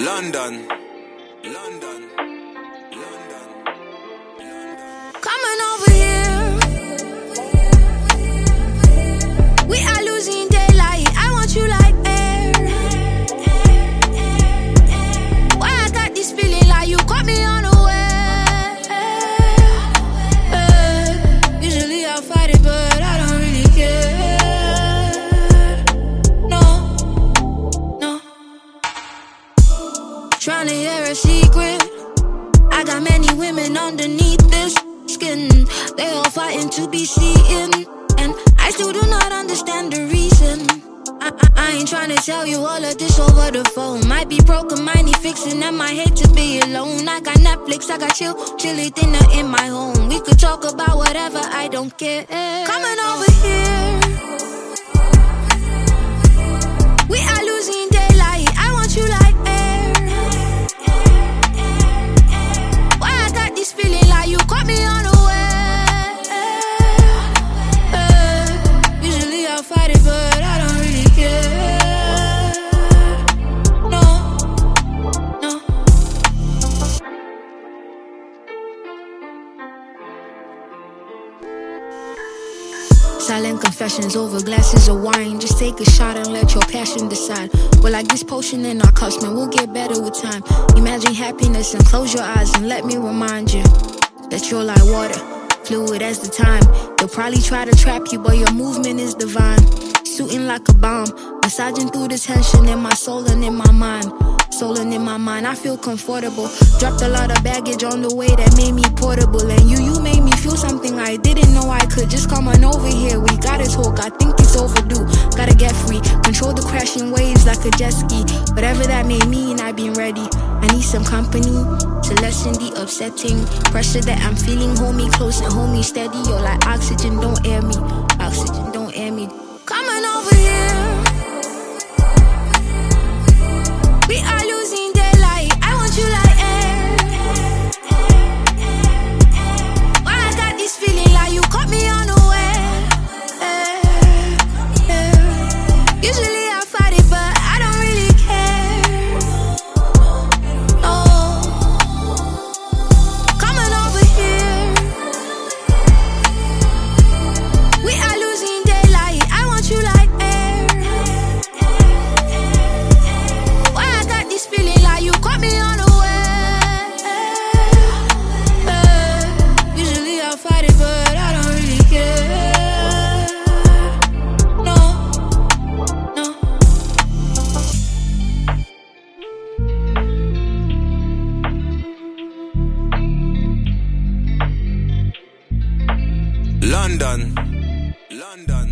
London. Coming over here, we are losing daylight. I want you like air. Why I got this feeling like you caught me unaware? Usually I'll fight it, but I don't really care. No. Trying to hear a secret. I got many women underneath this skin. They all fighting to be seen, and I still do not understand the reason. I ain't trying to tell you all of this over the phone. Might be broken, might need fixing, and might hate to be alone. I got Netflix, I got chilly dinner in my home. We could talk about whatever, I don't care. Coming over here, we are losing daylight. I want you like air. Why I got this feeling like you caught me unaware? Usually I'll fight it, but I don't really care. No. Silent confessions over glasses of wine. Just take a shot and let your passion decide. We're like this potion in our cups, man, we'll get better with time. Imagine happiness and close your eyes and let me remind you that you're like water, fluid as the time. They'll probably try to trap you, but your movement is divine. Shooting like a bomb, massaging through the tension in my soul and in my mind. Soul and in my mind, I feel comfortable. Dropped a lot of baggage on the way that made me portable. And you made me feel something I didn't know I could. Just come on over here, we gotta talk, I think it's overdue. Gotta get free, control the crashing waves like a jet ski. Whatever that may mean, I've been ready. I need some company to lessen the upsetting pressure that I'm feeling. Hold me close and hold me steady. You're like oxygen, don't air me. Oxygen, don't air me. Coming over here, we are losing daylight. I want you like air. Why I got this feeling like you caught me unaware? Usually I fight it, but I don't really care. Oh, coming over here, we are losing daylight. I want you like air. Why I got this feeling like you caught me unaware? Usually I'll fight it, but I don't really care. No. London.